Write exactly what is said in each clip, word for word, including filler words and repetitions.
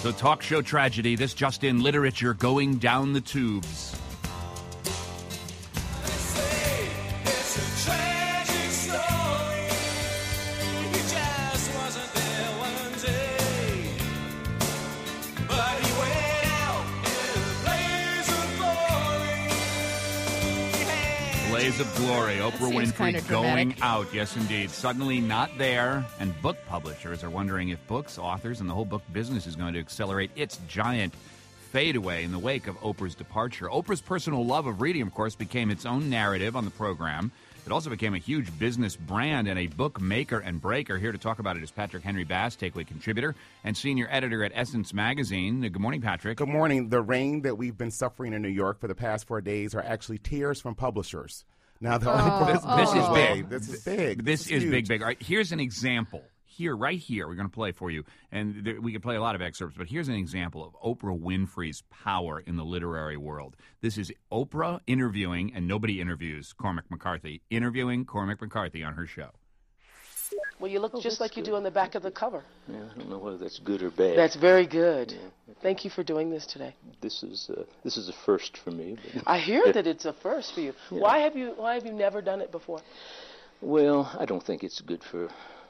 So talk show tragedy, this just in, literature going down the tubes. Blaze of glory, Oprah Winfrey going out. Yes, indeed. Suddenly not there, and book publishers are wondering if books, authors, and the whole book business is going to accelerate its giant fade away in the wake of Oprah's departure. Oprah's personal love of reading, of course, became its own narrative on the program. It also became a huge business brand and a book maker and breaker. Here to talk about it is Patrick Henry Bass, Takeaway contributor and senior editor at Essence Magazine. Good morning, Patrick. Good morning. The rain that we've been suffering in New York for the past four days are actually tears from publishers. Now, the oh, this, oh. this is big. This is big. This, this is, is big, big. All right, here's an example. Here, right here, we're going to play for you. And there, we could play a lot of excerpts, but here's an example of Oprah Winfrey's power in the literary world. This is Oprah interviewing, and nobody interviews Cormac McCarthy, interviewing Cormac McCarthy on her show. Well, you look oh, just like good. You do on the back of the cover. Yeah, I don't know whether that's good or bad. That's very good. Yeah. Thank you for doing this today. This is uh, this is a first for me. But I hear that it's a first for you. Yeah. Why have you Why have you never done it before? Well, I don't think it's good for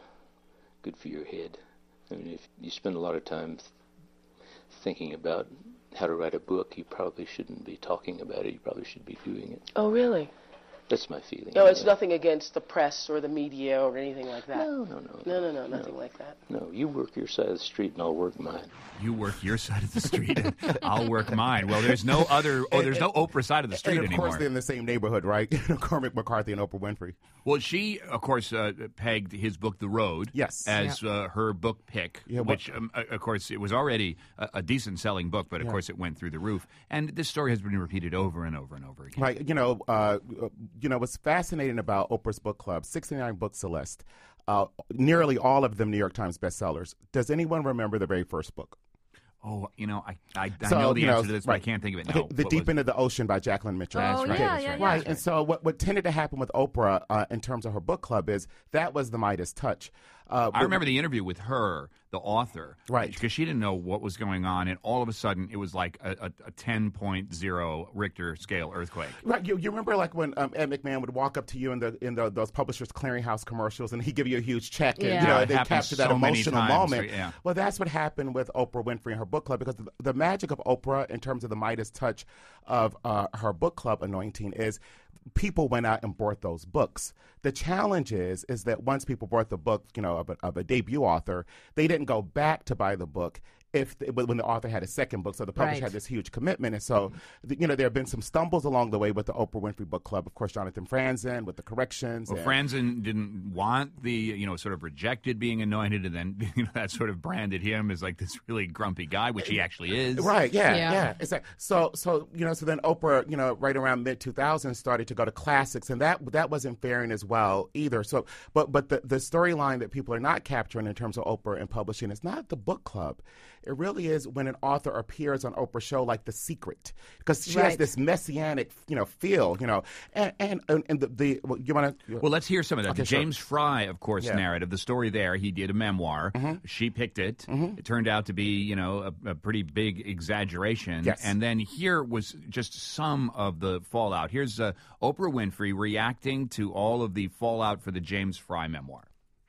good for your head. I mean, if you spend a lot of time th- thinking about how to write a book, you probably shouldn't be talking about it. You probably should be doing it. Oh, really? That's my feeling. No, it's yeah. nothing against the press or the media or anything like that. No, no, no. No, no, no, no nothing no. like that. No, you work your side of the street and I'll work mine. You work your side of the street and I'll work mine. Well, there's no other, oh, there's no Oprah side of the street anymore. anymore. Of course, they're in the same neighborhood, right? Cormac McCarthy and Oprah Winfrey. Well, she, of course, uh, pegged his book, The Road, yes. as yeah. uh, her book pick, yeah, which, um, of course, it was already a, a decent-selling book, but, of yeah. course, it went through the roof. And this story has been repeated over and over and over again. Right. You know, uh, you know what's fascinating about Oprah's book club, sixty-nine books a list, uh, nearly all of them New York Times bestsellers. Does anyone remember the very first book? Oh, you know, I I, I so, know the you answer know, to this, right. but I can't think of it now. Okay, the what Deep End of the Ocean by Jacqueline Mitchell. Oh, That's right. yeah, That's yeah, right. yeah. Right, and so what, what tended to happen with Oprah uh, in terms of her book club is that was the Midas touch. Uh, I remember the interview with her, the author, right? Because she didn't know what was going on, and all of a sudden it was like a, a, a ten point oh Richter scale earthquake. Right. You, you remember like when um, Ed McMahon would walk up to you in the in the, those Publishers Clearinghouse commercials, and he'd give you a huge check, and yeah. you know yeah, they capture that so emotional times, moment. Yeah. Well, that's what happened with Oprah Winfrey and her book club, because the, the magic of Oprah in terms of the Midas touch of uh, her book club anointing is people went out and bought those books. The challenge is is that once people bought the book, you know, of a, of a debut author, they didn't go back to buy the book if the, when the author had a second book. So the publisher right. had this huge commitment. And so, the, you know, there have been some stumbles along the way with the Oprah Winfrey Book Club. Of course, Jonathan Franzen with the corrections. Well, and, Franzen didn't want the, you know, sort of rejected being anointed, and then, you know, that sort of branded him as like this really grumpy guy, which he actually is. Right, yeah, yeah. yeah. It's like, so, so, you know, so then Oprah, you know, right around mid two thousands started to go to classics, and that that wasn't faring as well either. So, but but the, the storyline that people are not capturing in terms of Oprah and publishing is not the book club. It really is when an author appears on Oprah's show, like The Secret, because she right. has this messianic, you know, feel, you know, and and and the, the well, you want to. Well, let's hear some of that. Okay, the James sure. Fry, of course, yeah. narrative. The story there, he did a memoir. Mm-hmm. She picked it. Mm-hmm. It turned out to be, you know, a, a pretty big exaggeration. Yes. And then here was just some of the fallout. Here's uh, Oprah Winfrey reacting to all of the fallout for the James Fry memoir.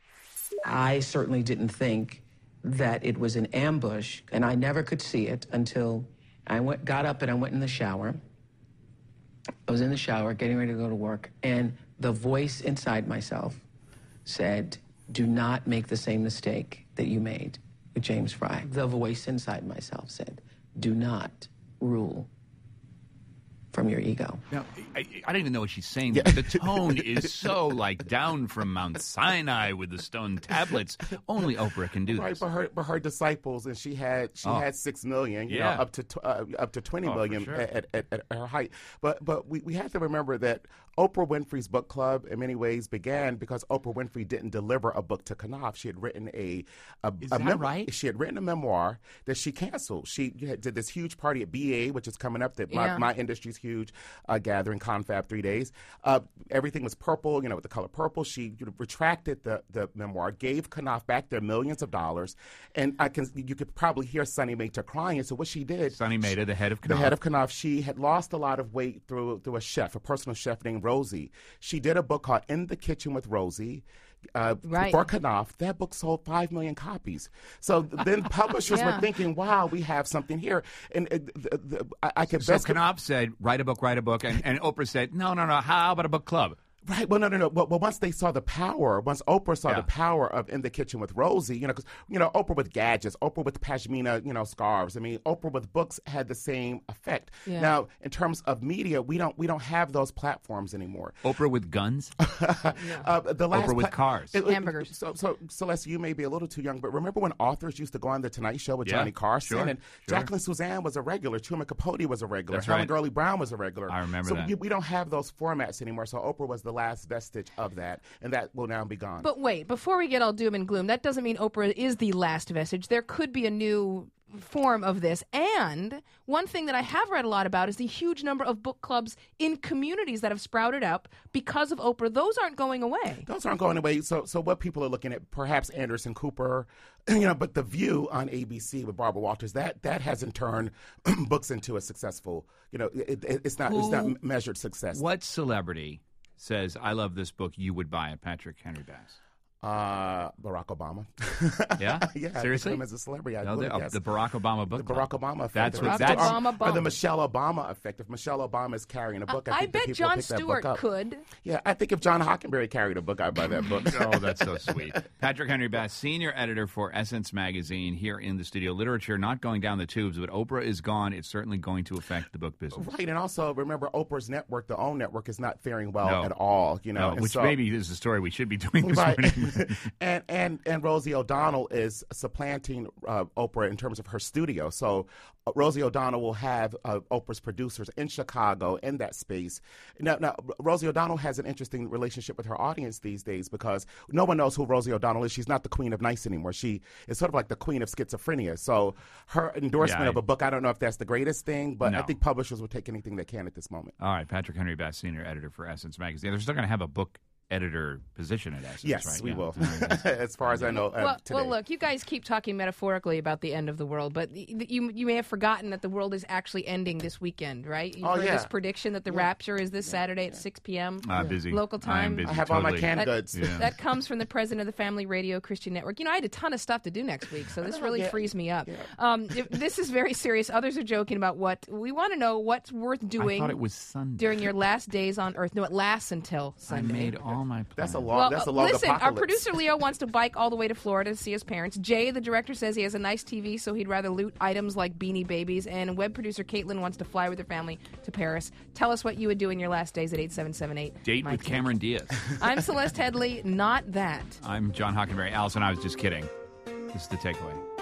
I certainly didn't think that it was an ambush, and I never could see it until I went, got up and I went in the shower. I was in the shower getting ready to go to work, and the voice inside myself said, do not make the same mistake that you made with James Fry. The voice inside myself said, do not rule from your ego. Now, I, I don't even know what she's saying. Yeah. The tone is so, like, down from Mount Sinai with the stone tablets. Only Oprah can do right, this. but her, but her disciples, and she had she Oh. had six million, you Yeah. know, up to tw- uh, up to twenty Oh, million for sure. at, at, at her height. But but we, we have to remember that Oprah Winfrey's book club, in many ways, began because Oprah Winfrey didn't deliver a book to Knopf. She had written a, a, Is a that mem- right? She had written a memoir that she canceled. She had, did this huge party at B A, which is coming up, that my, Yeah. my industry's huge uh, gathering, Confab Three Days. Uh, everything was purple, you know, with the color purple. She you know, retracted the, the memoir, gave Knopf back their millions of dollars, and I can you could probably hear Sonny Mater crying. So what she did, Sonny Mater, the head of Knopf. the head of Knopf, she had lost a lot of weight through through a chef, a personal chef named Rosie. She did a book called In the Kitchen with Rosie. Uh, right. For Knopf, that book sold five million copies. So then publishers yeah. were thinking, "Wow, we have something here." And uh, the, the, I, I could so best. Knopf said, "Write a book, write a book," and, and Oprah said, "No, no, no. How about a book club?" Right. Well, no, no, no. Well, well, once they saw the power, once Oprah saw Yeah. the power of In the Kitchen with Rosie, you know, because, you know, Oprah with gadgets, Oprah with pashmina, you know, scarves. I mean, Oprah with books had the same effect. Yeah. Now, in terms of media, we don't we don't have those platforms anymore. Oprah with guns? Uh, the last Oprah with pla- cars. it- it- Hamburgers. So, so, Celeste, you may be a little too young, but remember when authors used to go on the Tonight Show with Yeah, Johnny Carson, sure, and sure. Jacqueline Suzanne was a regular, Truman Capote was a regular, That's Helen right. Gurley Brown was a regular. I remember so that. we, we don't have those formats anymore. So Oprah was the last vestige of that, and that will now be gone. But wait, before we get all doom and gloom, that doesn't mean Oprah is the last vestige. There could be a new form of this. And one thing that I have read a lot about is the huge number of book clubs in communities that have sprouted up because of Oprah. Those aren't going away. Those aren't going away. So, so what people are looking at, perhaps Anderson Cooper, you know, but The View on A B C with Barbara Walters, that that hasn't turned books into a successful. You know, it, it, it's not it's not measured success. What celebrity says, "I love this book, you would buy it"? Patrick Henry Bass. Uh, Barack Obama. Yeah? yeah. Seriously? Him as a celebrity. I No, would the, guess. the Barack Obama book The club. Barack Obama effect. That's Or- what- or- that's- Obama or bump. the Michelle Obama effect. If Michelle Obama is carrying a book, I, I think that bet people Jon pick that Stewart book up. could. Yeah, I think if John Hockenberry carried a book, I'd buy that book. Oh, that's so sweet. Patrick Henry Bass, senior editor for Essence Magazine, here in the studio. Literature not going down the tubes, but Oprah is gone. It's certainly going to affect the book business. Right, and also remember Oprah's network, the OWN network, is not faring well No. at all. You know, No, and which so, maybe is the story we should be doing this right. morning. and and and Rosie O'Donnell is supplanting uh, Oprah in terms of her studio. So uh, Rosie O'Donnell will have uh, Oprah's producers in Chicago in that space. Now, now, Rosie O'Donnell has an interesting relationship with her audience these days because no one knows who Rosie O'Donnell is. She's not the queen of nice anymore. She is sort of like the queen of schizophrenia. So her endorsement Yeah, I- of a book, I don't know if that's the greatest thing, but I No. think publishers will take anything they can at this moment. All right, Patrick Henry Bass, senior editor for Essence Magazine. They're still going to have a book editor position at Essence, Yes, right? we Yeah. will. All right, that's- As far as I know, uh, Well, today. well, look, you guys keep talking metaphorically about the end of the world, but y- you you may have forgotten that the world is actually ending this weekend, right? You Oh, heard yeah. this prediction that the rapture is this Saturday at six p.m. Ah, busy. local I am time. busy, I have all my totally. canned That, goods. Yeah. that comes from the president of the Family Radio Christian Network. You know, I had a ton of stuff to do next week, so this really yeah. frees me up. Um, if- this is very serious. Others are joking about what we want to know what's worth I doing thought it was Sunday. during your last days on Earth. No, it lasts until I Sunday. made all my plans. That's a long. Well, that's a uh, long listen, our apocalypse. producer Leo wants to bike all the way to Florida to see his parents. Jay, the director, says he has a nice T V, so he'd rather loot items like Beanie Babies. And web producer Caitlin wants to fly with her family to Paris. Tell us what you would do in your last days at eight seven seven eight. Date with Cameron Diaz. I'm Celeste Headley, not that. I'm John Hockenberry. Allison, I was just kidding. This is the takeaway.